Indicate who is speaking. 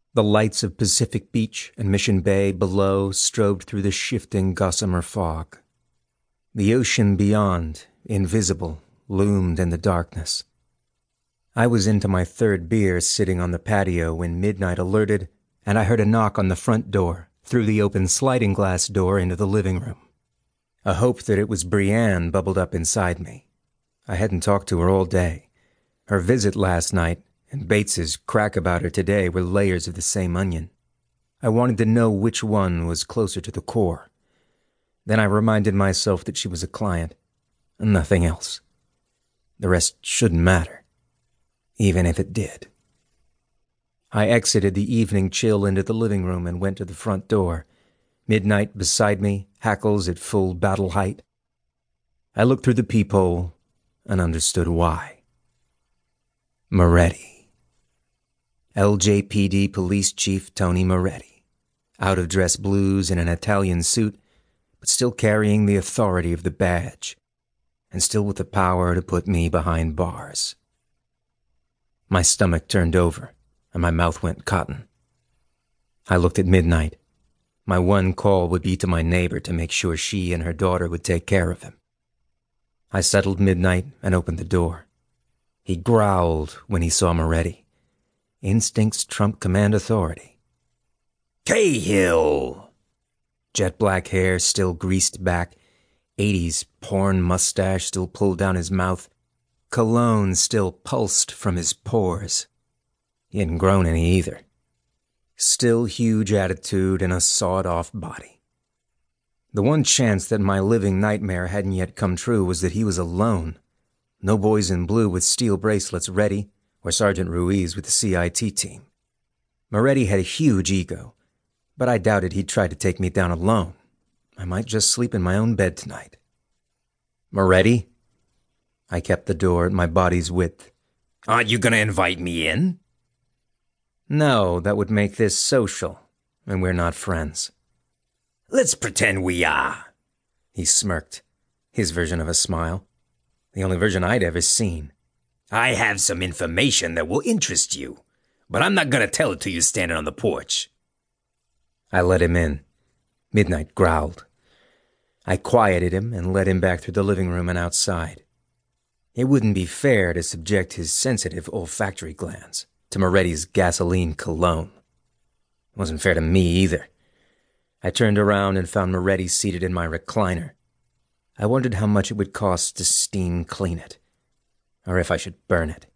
Speaker 1: The lights of Pacific Beach and Mission Bay below strobed through the shifting gossamer fog. The ocean beyond, invisible, loomed in the darkness. I was into my third beer sitting on the patio when midnight alerted, and I heard a knock on the front door through the open sliding glass door into the living room. A hope that it was Brienne bubbled up inside me. I hadn't talked to her all day. Her visit last night and Bates's crack about her today were layers of the same onion. I wanted to know which one was closer to the core. Then I reminded myself that she was a client, and nothing else. The rest shouldn't matter, even if it did. I exited the evening chill into the living room and went to the front door. Midnight beside me, hackles at full battle height. I looked through the peephole and understood why. Moretti. LJPD Police Chief Tony Moretti, out-of-dress blues in an Italian suit, but still carrying the authority of the badge, and still with the power to put me behind bars. My stomach turned over, and my mouth went cotton. I looked at Midnight. My one call would be to my neighbor to make sure she and her daughter would take care of him. I settled Midnight and opened the door. He growled when he saw Moretti. Instincts trump command authority. Cahill! Jet black hair still greased back, 80s porn mustache still pulled down his mouth, cologne still pulsed from his pores. He hadn't grown any either. Still huge attitude and a sawed-off body. The one chance that my living nightmare hadn't yet come true was that he was alone. No boys in blue with steel bracelets ready, or Sergeant Ruiz with the CIT team. Moretti had a huge ego, but I doubted he'd try to take me down alone. I might just sleep in my own bed tonight. Moretti? I kept the door at my body's width. Aren't you going to invite me in? No, that would make this social, and we're not friends. Let's pretend we are, he smirked, his version of a smile. The only version I'd ever seen. I have some information that will interest you, but I'm not going to tell it to you standing on the porch. I let him in. Midnight growled. I quieted him and led him back through the living room and outside. It wouldn't be fair to subject his sensitive olfactory glands to Moretti's gasoline cologne. It wasn't fair to me either. I turned around and found Moretti seated in my recliner. I wondered how much it would cost to steam clean it, or if I should burn it.